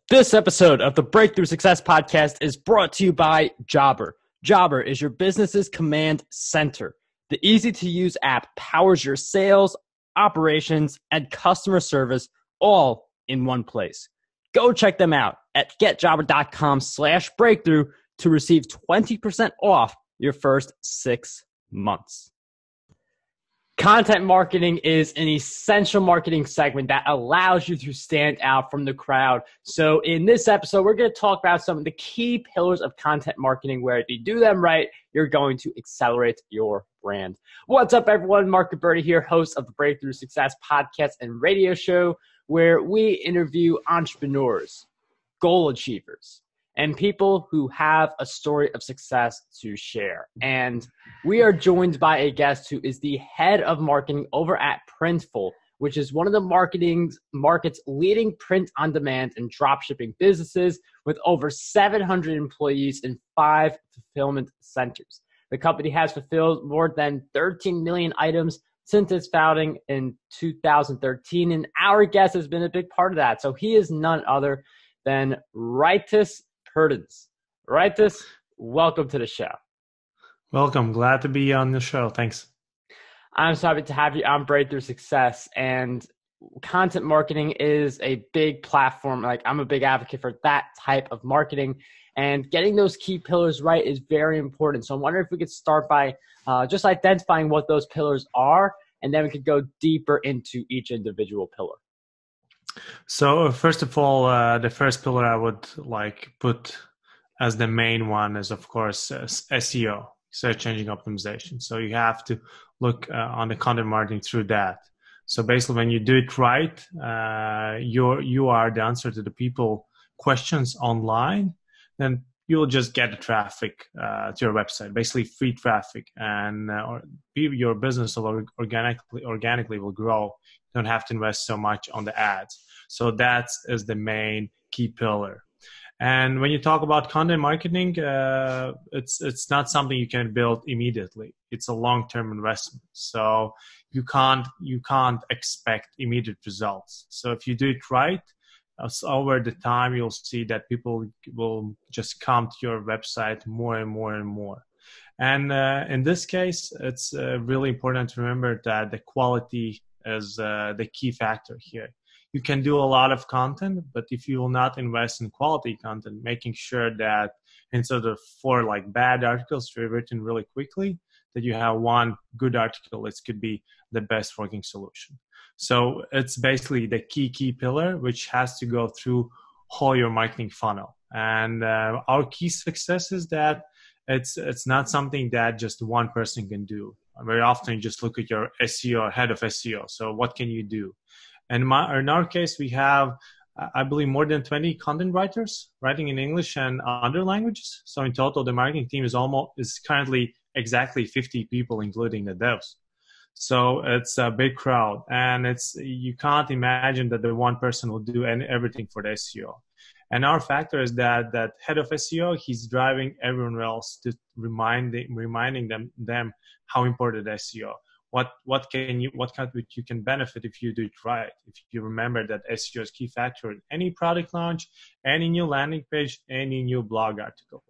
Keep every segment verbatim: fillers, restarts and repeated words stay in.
This episode of the Breakthrough Success Podcast is brought to you by Jobber. Jobber is your business's command center. The easy-to-use app powers your sales, operations, and customer service all in one place. Go check them out at getjobber.com slash breakthrough to receive twenty percent off your first six months. Content marketing is an essential marketing segment that allows you to stand out from the crowd. So in this episode, we're going to talk about some of the key pillars of content marketing where if you do them right, you're going to accelerate your brand. What's up, everyone? Mark Gabberty here, host of the Breakthrough Success Podcast and radio show, where we interview entrepreneurs, goal achievers, and people who have a story of success to share. And we are joined by a guest who is the head of marketing over at Printful, which is one of the marketing market's leading print-on-demand and dropshipping businesses with over seven hundred employees in five fulfillment centers. The company has fulfilled more than thirteen million items since its founding in two thousand thirteen, and our guest has been a big part of that. So he is none other than Rytis Purtins. Rytis, welcome to the show. Welcome. Glad to be on the show. Thanks. I'm so happy to have you on Breakthrough Success. And content marketing is a big platform. Like, I'm a big advocate for that type of marketing. And getting those key pillars right is very important. So I'm wondering if we could start by uh, just identifying what those pillars are, and then we could go deeper into each individual pillar. So first of all, uh, the first pillar I would like put as the main one is, of course, uh, S E O, search engine optimization. So you have to look uh, on the content marketing through that. So basically, when you do it right, uh, you're, you are the answer to the people questions online, then you'll just get the traffic uh, to your website, basically free traffic, and uh, or your business will organically organically will grow. You don't have to invest so much on the ads. So that is the main key pillar. And when you talk about content marketing, uh, it's it's not something you can build immediately. It's a long-term investment. So you can't you can't expect immediate results. So if you do it right, uh, over the time you'll see that people will just come to your website more and more and more. And uh, in this case, it's uh, really important to remember that the quality is uh, the key factor here. You can do a lot of content, but if you will not invest in quality content, making sure that instead of four like bad articles to be written really quickly, that you have one good article, it could be the best working solution. So it's basically the key, key pillar, which has to go through whole your marketing funnel. And uh, our key success is that it's it's not something that just one person can do. Very often you just look at your S E O, head of S E O. So what can you do? And in, my, in our case, we have, I believe, more than twenty content writers writing in English and other languages. So in total, the marketing team is almost is currently exactly fifty people, including the devs. So it's a big crowd, and it's you can't imagine that the one person will do any, everything for the S E O. And our factor is that that head of S E O, he's driving everyone else to remind reminding them them how important S E O. What what can you what kind of you can benefit if you do it right? If you remember that S E O is key factor in any product launch, any new landing page, any new blog article.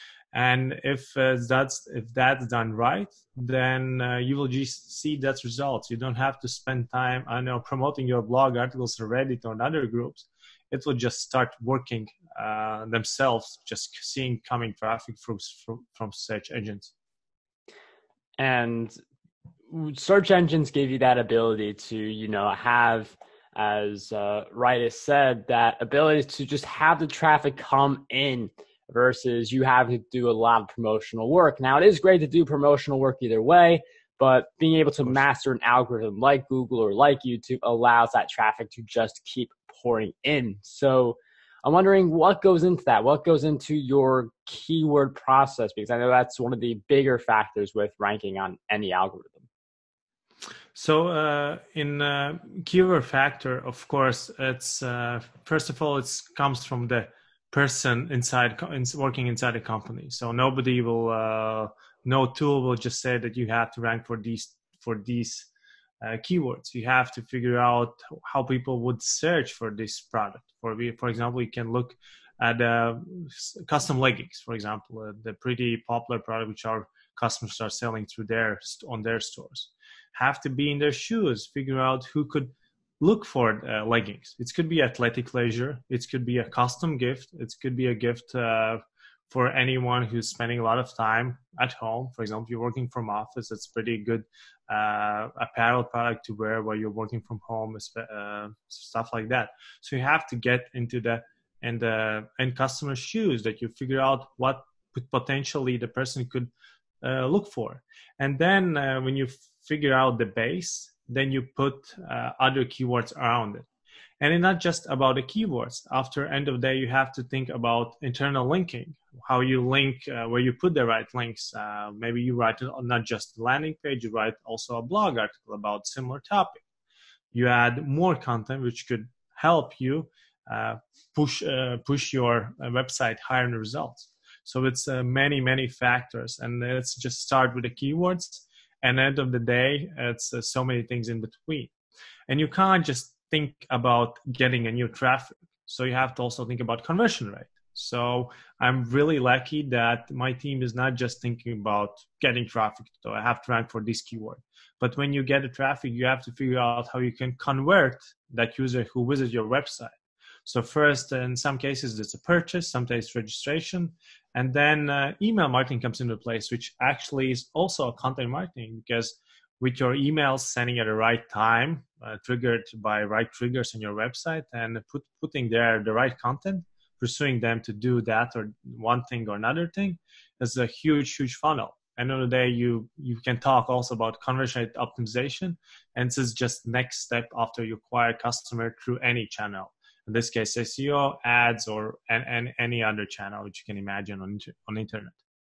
And if uh, that's if that's done right, then uh, you will just see that results. You don't have to spend time, I know, promoting your blog articles on Reddit or in other groups. It will just start working uh, themselves, just seeing coming traffic from from, from search engines. And search engines give you that ability to, you know, have, as uh, Rytis said, that ability to just have the traffic come in versus you have to do a lot of promotional work. Now, it is great to do promotional work either way, but being able to master an algorithm like Google or like YouTube allows that traffic to just keep pouring in. So I'm wondering what goes into that? What goes into your keyword process? Because I know that's one of the bigger factors with ranking on any algorithm. So uh, in uh, keyword factor, of course, it's uh, first of all, it comes from the person inside working inside a company. So nobody will, uh, no tool will just say that you have to rank for these for these uh, keywords. You have to figure out how people would search for this product. For for example, you can look at uh, custom leggings, for example, uh, the pretty popular product which our customers are selling through their on their stores. Have to be in their shoes. Figure out who could look for uh, leggings. It could be athletic leisure. It could be a custom gift. It could be a gift uh, for anyone who's spending a lot of time at home. For example, you're working from office. It's pretty good uh, apparel product to wear while you're working from home, uh, stuff like that. So you have to get into the and the end customer shoes, that you figure out what potentially the person could uh, look for. And then uh, when you figure out the base, then you put uh, other keywords around it. And it's not just about the keywords. After end of the day, you have to think about internal linking, how you link, uh, where you put the right links. Uh, maybe you write not just a landing page, you write also a blog article about similar topic. You add more content, which could help you uh, push uh, push your uh, website higher in the results. So it's uh, many, many factors. And let's just start with the keywords. And at the end of the day, it's uh, so many things in between. And you can't just think about getting a new traffic. So you have to also think about conversion rate. So I'm really lucky that my team is not just thinking about getting traffic. So I have to rank for this keyword. But when you get the traffic, you have to figure out how you can convert that user who visits your website. So first, in some cases, it's a purchase, sometimes registration, and then uh, email marketing comes into place, which actually is also content marketing, because with your emails sending at the right time, uh, triggered by right triggers on your website, and put, putting there the right content, pursuing them to do that or one thing or another thing, is a huge, huge funnel. End of the day, you you can talk also about conversion rate optimization, and this is just next step after you acquire customer through any channel. In this case, S E O, ads, or and, and any other channel which you can imagine on on the internet.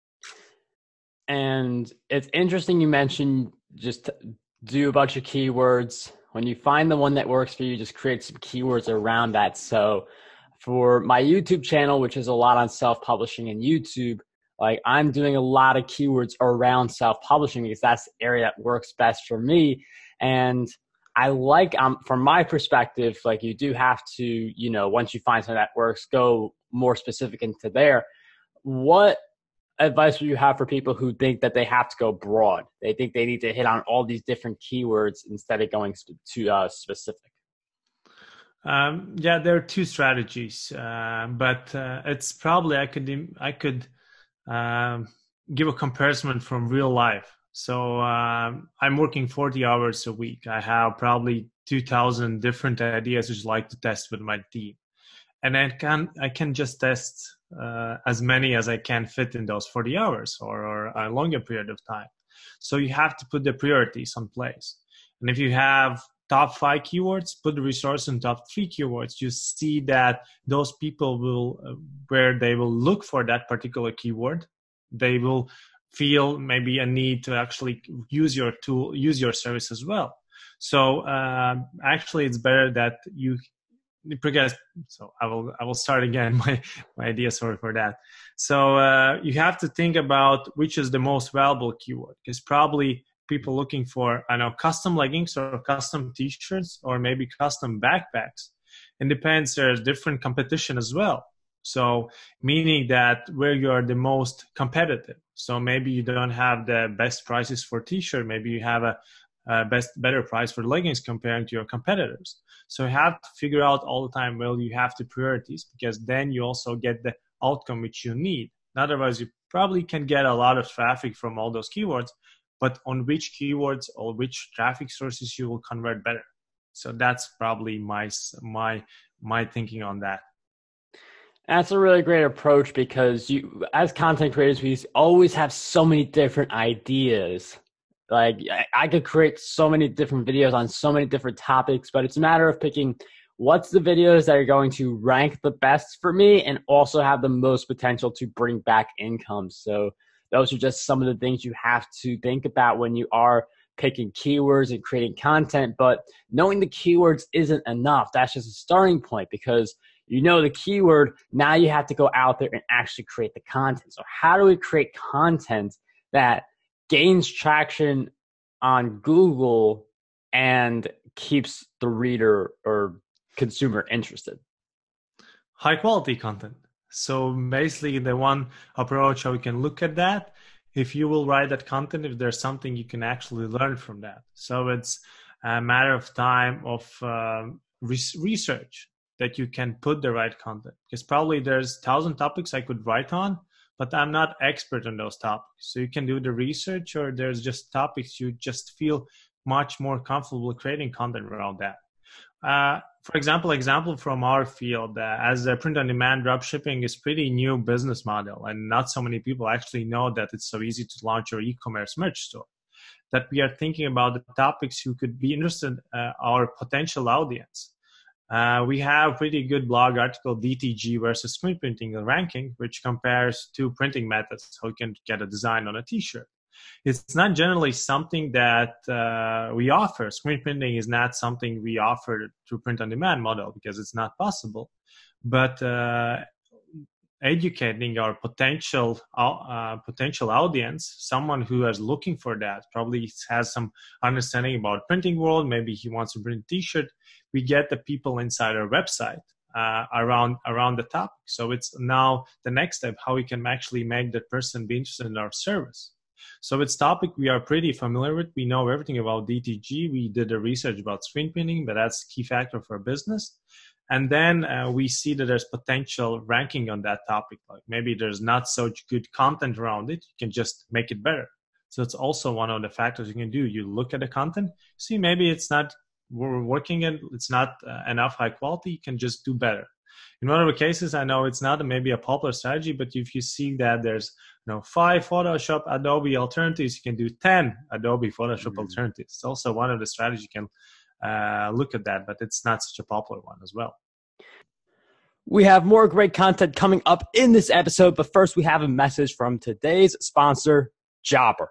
And it's interesting you mentioned just do a bunch of keywords. When you find the one that works for you, just create some keywords around that. So for my YouTube channel, which is a lot on self-publishing and YouTube, like I'm doing a lot of keywords around self-publishing because that's the area that works best for me. And I like, um, from my perspective, like you do have to, you know, once you find something that works, go more specific into there. What advice would you have for people who think that they have to go broad? They think they need to hit on all these different keywords instead of going to uh, specific. Um, yeah, there are two strategies, uh, but uh, it's probably I could I could um, give a comparison from real life. So um, I'm working forty hours a week. I have probably two thousand different ideas which I like to test with my team, and I can I can just test uh, as many as I can fit in those forty hours or, or a longer period of time. So you have to put the priorities in place, and if you have top five keywords, put the resource in top three keywords. You see that those people will, uh, where they will look for that particular keyword, they will feel maybe a need to actually use your tool, use your service as well. So uh, actually, it's better that you progress. So I will I will start again my my idea. Sorry for that. So uh, you have to think about which is the most valuable keyword, because probably people looking for, I know, custom leggings or custom t-shirts or maybe custom backpacks. It depends. There's different competition as well. So meaning that where you are the most competitive. So maybe you don't have the best prices for t-shirt. Maybe you have a, a best, better price for leggings comparing to your competitors. So you have to figure out all the time, well, you have to priorities, because then you also get the outcome which you need. Otherwise, you probably can get a lot of traffic from all those keywords, but on which keywords or which traffic sources you will convert better. So that's probably my my my thinking on that. That's a really great approach, because you, as content creators, we always have so many different ideas. Like I could create so many different videos on so many different topics, but it's a matter of picking what's the videos that are going to rank the best for me and also have the most potential to bring back income. So those are just some of the things you have to think about when you are picking keywords and creating content. But knowing the keywords isn't enough. That's just a starting point, because you know the keyword, now you have to go out there and actually create the content. So how do we create content that gains traction on Google and keeps the reader or consumer interested? High quality content. So basically the one approach how we can look at that, if you will write that content, if there's something you can actually learn from that. So it's a matter of time of um, re- research that you can put the right content, because probably there's thousand topics I could write on, but I'm not expert on those topics. So you can do the research, or there's just topics you just feel much more comfortable creating content around that. Uh, for example, example from our field, uh, as a print-on-demand dropshipping is pretty new business model, and not so many people actually know that it's so easy to launch your e-commerce merch store. That we are thinking about the topics who could be interested, uh, our potential audience. Uh, we have pretty good blog article, D T G versus screen printing ranking, which compares two printing methods, so you can get a design on a t-shirt. It's not generally something that uh, we offer. Screen printing is not something we offer through print-on-demand model because it's not possible. But uh, educating our potential uh, potential audience, someone who is looking for that, probably has some understanding about printing world. Maybe he wants to print a t-shirt. We get the people inside our website uh, around around the topic. So it's now the next step, how we can actually make that person be interested in our service. So it's topic we are pretty familiar with. We know everything about D T G. We did the research about screen printing, but that's a key factor for business. And then uh, we see that there's potential ranking on that topic. Like maybe there's not such good content around it. You can just make it better. So it's also one of the factors you can do. You look at the content, see maybe it's not we're working and it's not uh, enough high quality. You can just do better. In one of the cases, I know it's not maybe a popular strategy, but if you see that there's you know five Photoshop Adobe alternatives, you can do ten Adobe Photoshop mm-hmm. alternatives. It's also one of the strategies you can uh, look at that, but it's not such a popular one as well. We have more great content coming up in this episode, but first we have a message from today's sponsor, Jobber.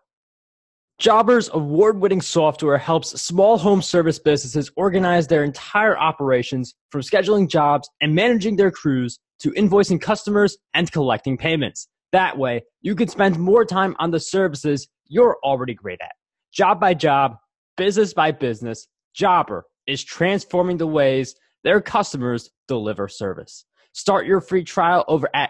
Jobber's award-winning software helps small home service businesses organize their entire operations, from scheduling jobs and managing their crews to invoicing customers and collecting payments. That way, you can spend more time on the services you're already great at. Job by job, business by business, Jobber is transforming the ways their customers deliver service. Start your free trial over at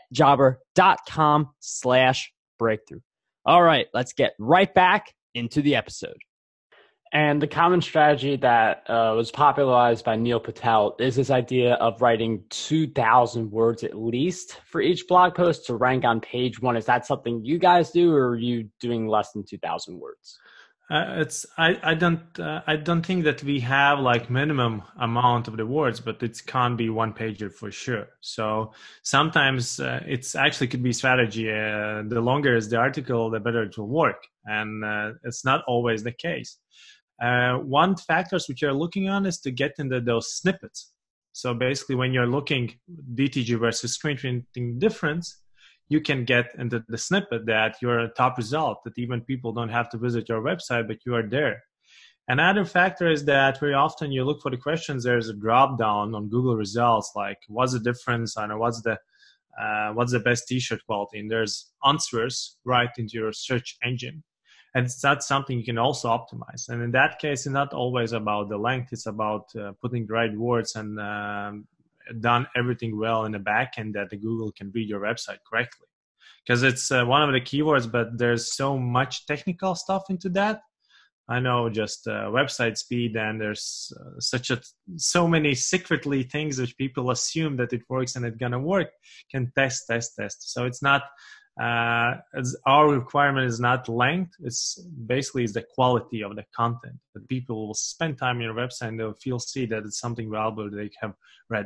getjobber.com slash breakthrough. All right, let's get right back into the episode. And the common strategy that uh, was popularized by Neil Patel is this idea of writing two thousand words at least for each blog post to rank on page one. Is that something you guys do, or are you doing less than two thousand words? Uh, it's I I don't uh, I don't think that we have like minimum amount of the words, but it can't be one pager for sure. So sometimes uh, it's actually could be strategy. Uh, the longer is the article, the better it will work, and uh, it's not always the case. Uh, one factors which you're looking on is to get into those snippets. So basically, when you're looking D T G versus screen printing difference, you can get into the snippet that you're a top result, that even people don't have to visit your website, but you are there. Another factor is that very often you look for the questions, there's a drop down on Google results, like what's the difference, I know what's the uh, what's the best t-shirt quality, and there's answers right into your search engine. And that's something you can also optimize. And in that case, it's not always about the length, it's about uh, putting the right words and um, done everything well in the back end that the Google can read your website correctly. Because it's uh, one of the keywords, but there's so much technical stuff into that. I know just uh, website speed, and there's uh, such a so many secretly things which people assume that it works and it's gonna work, can test, test, test. So it's not, uh, it's, our requirement is not length. It's basically is the quality of the content, that people will spend time on your website and they'll feel see that it's something valuable they have read.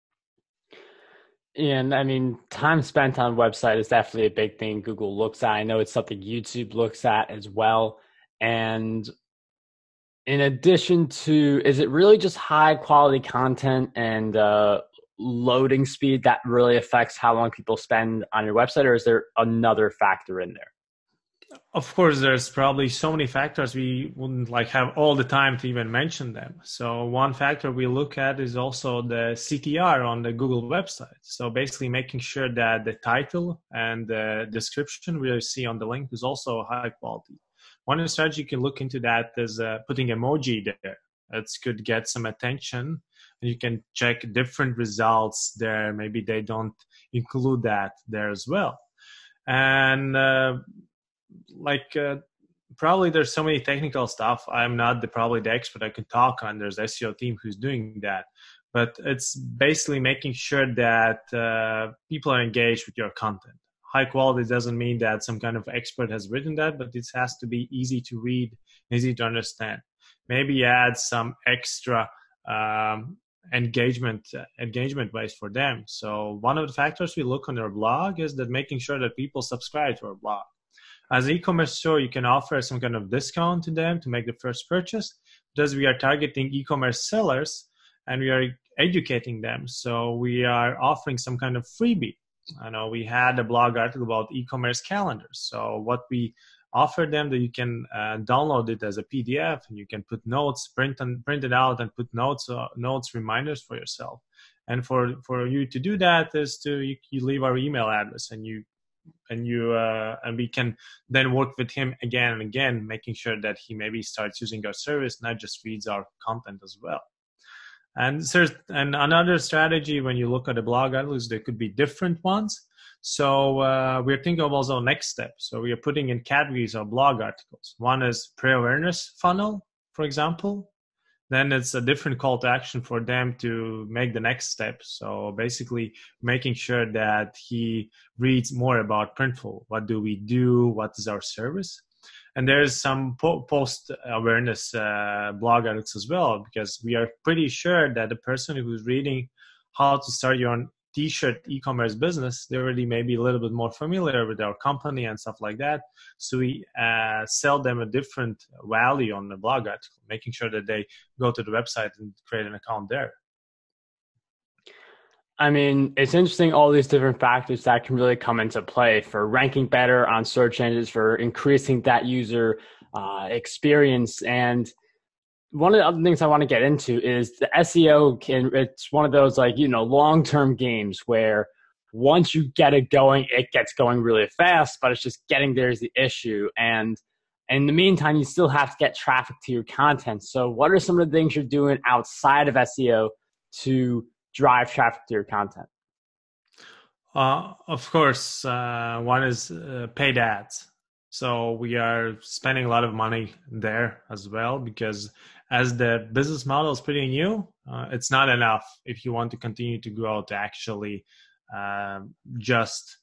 And I mean, time spent on website is definitely a big thing Google looks at. I know it's something YouTube looks at as well. And in addition to, is it really just high quality content and uh, loading speed that really affects how long people spend on your website, or is there another factor in there? Of course, there's probably so many factors we wouldn't like have all the time to even mention them. So one factor we look at is also the C T R on the Google website. So basically making sure that the title and the description we see on the link is also high quality. one strategy you can look into that is uh, putting emoji there. It could get some attention, and you can check different results there. Maybe they don't include that there as well. And uh, like uh, probably there's so many technical stuff. I'm not the probably the expert I can talk on. There's S E O team who's doing that, but it's basically making sure that uh, people are engaged with your content. High quality doesn't mean that some kind of expert has written that, but it has to be easy to read, easy to understand. Maybe add some extra um, engagement uh, engagement ways for them. So one of the factors we look on their blog is that making sure that people subscribe to our blog. As an e-commerce store, you can offer some kind of discount to them to make the first purchase, because we are targeting e-commerce sellers and we are educating them. So we are offering some kind of freebie. I know we had a blog article about e-commerce calendars. So what we offer them, that you can uh, download it as a P D F, and you can put notes, print and print it out, and put notes, uh, notes reminders for yourself. And for for you to do that is to you, you leave our email address, and you and you uh, and we can then work with him again and again, making sure that he maybe starts using our service, not just reads our content as well. And there's and another strategy when you look at the blog articles, there could be different ones. So uh, we're thinking of also next step. So we are putting in categories of blog articles. One is pre-awareness funnel, for example. Then it's a different call to action for them to make the next step. So basically making sure that he reads more about Printful. What do we do? What is our service? And there's some po- post-awareness uh, blog articles as well, because we are pretty sure that the person who's reading how to start your own t-shirt e-commerce business, they already may be a little bit more familiar with our company and stuff like that. So we uh, sell them a different value on the blog article, making sure that they go to the website and create an account there. I mean, it's interesting, all these different factors that can really come into play for ranking better on search engines, for increasing that user uh, experience. And one of the other things I want to get into is the S E O can, it's one of those like, you know, long-term games where once you get it going, it gets going really fast, but it's just getting there is the issue. And in the meantime, you still have to get traffic to your content. So what are some of the things you're doing outside of S E O to drive traffic to your content? Uh, of course, uh, one is uh, paid ads. So we are spending a lot of money there as well, because as the business model is pretty new, uh, it's not enough if you want to continue to grow to actually uh, just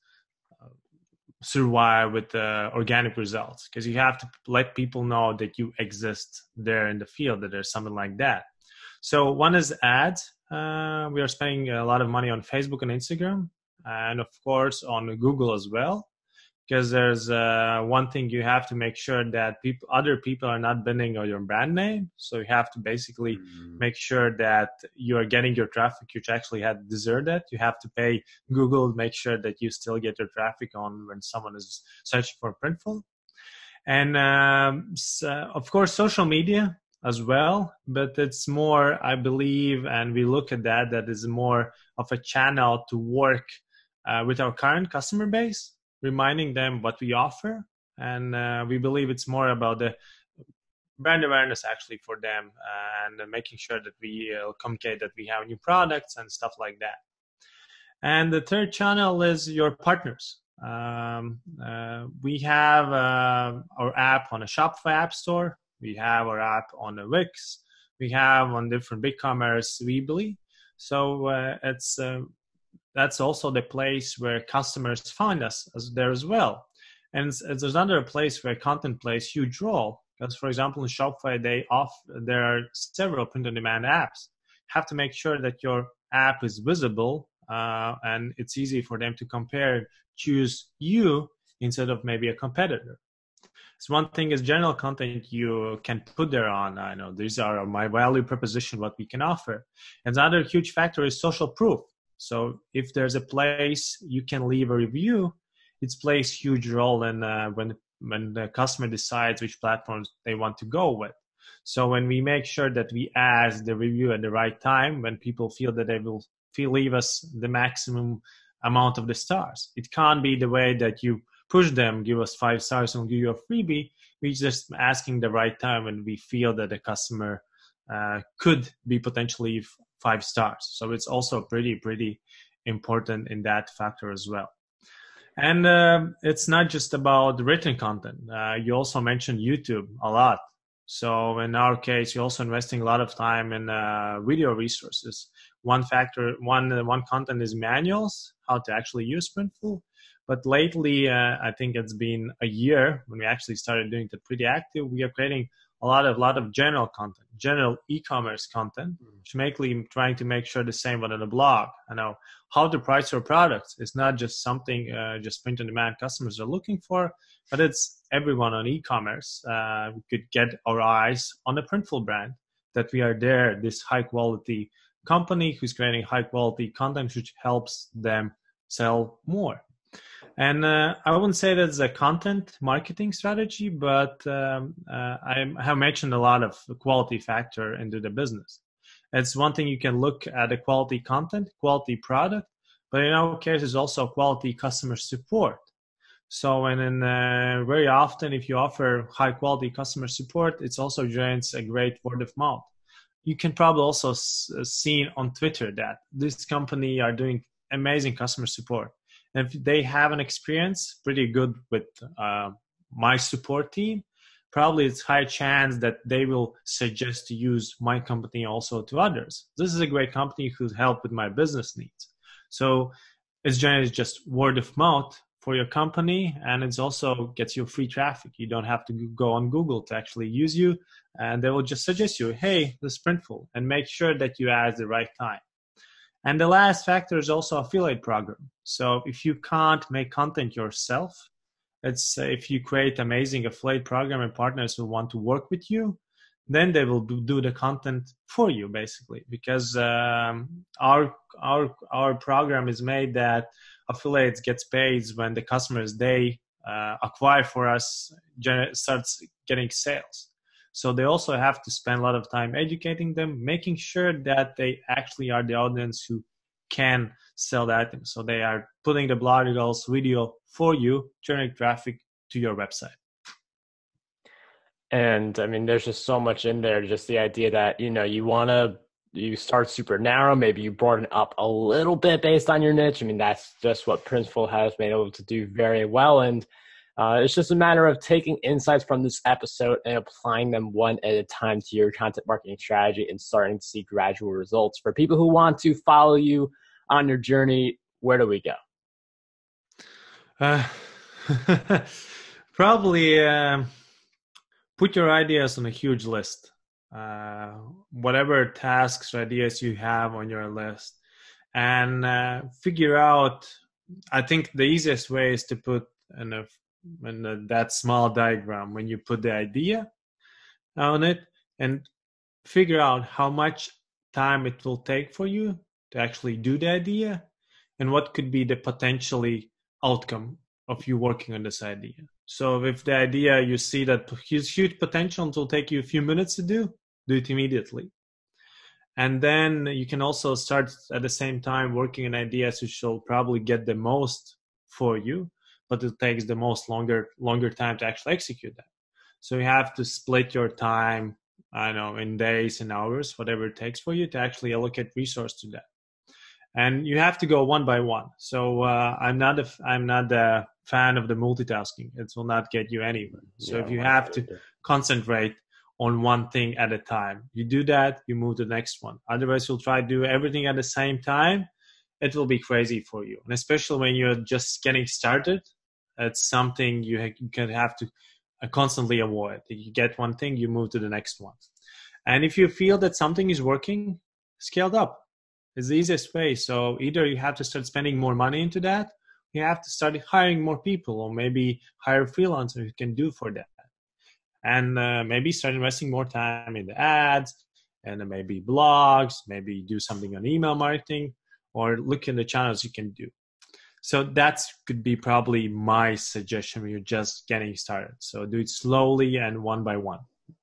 survive with the organic results, because you have to let people know that you exist there in the field, that there's something like that. So one is ads. Uh, we are spending a lot of money on Facebook and Instagram, and of course on Google as well. Because there's uh, one thing you have to make sure that people, other people are not bidding on your brand name. So you have to basically mm-hmm. make sure that you are getting your traffic, which actually had deserved it. You have to pay Google to make sure that you still get your traffic on when someone is searching for Printful. And um, so, of course, social media as well. But it's more, I believe, and we look at that, that is more of a channel to work uh, with our current customer base, reminding them what we offer. And uh, we believe it's more about the brand awareness actually for them, and uh, making sure that we uh, communicate that we have new products and stuff like that. And the third channel is your partners. Um, uh, we have uh, our app on a Shopify app store. We have our app on a Wix. We have on different BigCommerce, Weebly. So uh, it's uh, that's also the place where customers find us as there as well. And it's, it's another place where content plays a huge role. Because, for example, in Shopify, they off, there are several print-on-demand apps. You have to make sure that your app is visible uh, and it's easy for them to compare, choose you instead of maybe a competitor. So one thing is general content you can put there on. I know these are my value proposition, what we can offer. And another huge factor is social proof. So if there's a place you can leave a review, it plays a huge role in uh, when when the customer decides which platforms they want to go with. So when we make sure that we ask the review at the right time, when people feel that they will feel leave us the maximum amount of the stars, it can't be the way that you push them, give us five stars and we'll give you a freebie. We're just asking the right time when we feel that the customer uh, could be potentially five stars. So it's also pretty, pretty important in that factor as well. And uh, it's not just about written content. Uh, you also mentioned YouTube a lot. So in our case, you're also investing a lot of time in uh, video resources. One factor, one uh, one content is manuals, how to actually use Printful. But lately, uh, I think it's been a year when we actually started doing it pretty active. We are creating a lot of lot of general content, general e-commerce content, which mainly trying to make sure the same one on the blog. I know how to price your products. It's not just something uh, just print on demand customers are looking for, but it's everyone on e-commerce. Uh, we could get our eyes on the Printful brand, that we are there, this high quality company who's creating high quality content which helps them sell more. And uh, I wouldn't say that's a content marketing strategy, but um, uh, I have mentioned a lot of quality factor into the business. It's one thing you can look at the quality content, quality product, but in our case, it's also quality customer support. So, and then uh, very often, if you offer high quality customer support, it's also generates a great word of mouth. You can probably also see on Twitter that this company are doing amazing customer support. And if they have an experience pretty good with uh, my support team, probably it's high chance that they will suggest to use my company also to others. This is a great company who's helped with my business needs. So it's generally just word of mouth for your company, and it also gets you free traffic. You don't have to go on Google to actually use you, and they will just suggest you, hey, this Printful, and make sure that you add the right time. And the last factor is also affiliate program. So if you can't make content yourself, it's uh, if you create amazing affiliate program and partners who want to work with you, then they will do, do the content for you, basically, because um, our our our program is made that affiliates gets paid when the customers they uh, acquire for us gener- starts getting sales. So they also have to spend a lot of time educating them, making sure that they actually are the audience who can sell the item. So they are putting the blog articles, video for you, generate traffic to your website. And I mean, there's just so much in there. Just the idea that, you know, you want to, you start super narrow, maybe you broaden up a little bit based on your niche. I mean, that's just what Printful has been able to do very well. And Uh, it's just a matter of taking insights from this episode and applying them one at a time to your content marketing strategy and starting to see gradual results. For people who want to follow you on your journey, where do we go? Uh, probably uh, put your ideas on a huge list. Uh, whatever tasks or ideas you have on your list, and uh, figure out. I think the easiest way is to put in a in a, that small diagram when you put the idea on it and figure out how much time it will take for you to actually do the idea and what could be the potentially outcome of you working on this idea. So if the idea you see that huge, huge potential, it will take you a few minutes to do, do it immediately. And then you can also start at the same time working on ideas which will probably get the most for you, but it takes the most longer longer time to actually execute that. So you have to split your time, I know, in days and hours, whatever it takes for you to actually allocate resource to that. And you have to go one by one. So uh, I'm not a I'm not a fan of the multitasking. It will not get you anywhere. So yeah, if you have to concentrate on one thing at a time, you do that, you move to the next one. Otherwise, you'll try to do everything at the same time. It will be crazy for you, and especially when you're just getting started. It's something you, ha- you can have to uh, constantly avoid. You get one thing, you move to the next one. And if you feel that something is working, scale up. It's the easiest way. So either you have to start spending more money into that, you have to start hiring more people, or maybe hire freelancers who can do for that. And uh, maybe start investing more time in the ads, and then maybe blogs, maybe do something on email marketing, or look in the channels you can do. So that could be probably my suggestion when you're just getting started. So do it slowly and one by one.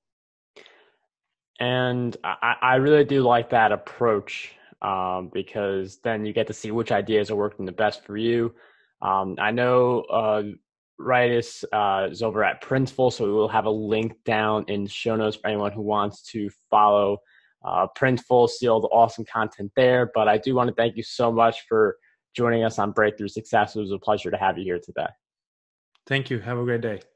And I, I really do like that approach um, because then you get to see which ideas are working the best for you. Um, I know uh, Rightus uh, is over at Printful, so we will have a link down in the show notes for anyone who wants to follow uh, Printful, see all the awesome content there. But I do want to thank you so much for joining us on Breakthrough Success. It was a pleasure to have you here today. Thank you. Have a great day.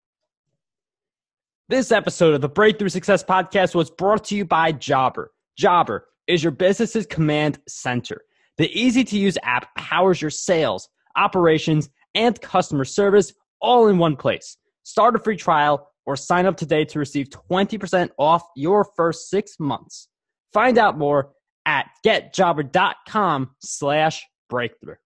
This episode of the Breakthrough Success Podcast was brought to you by Jobber. Jobber is your business's command center. The easy-to-use app powers your sales, operations, and customer service all in one place. Start a free trial or sign up today to receive twenty percent off your first six months. Find out more at getjobber.com slash breakthrough.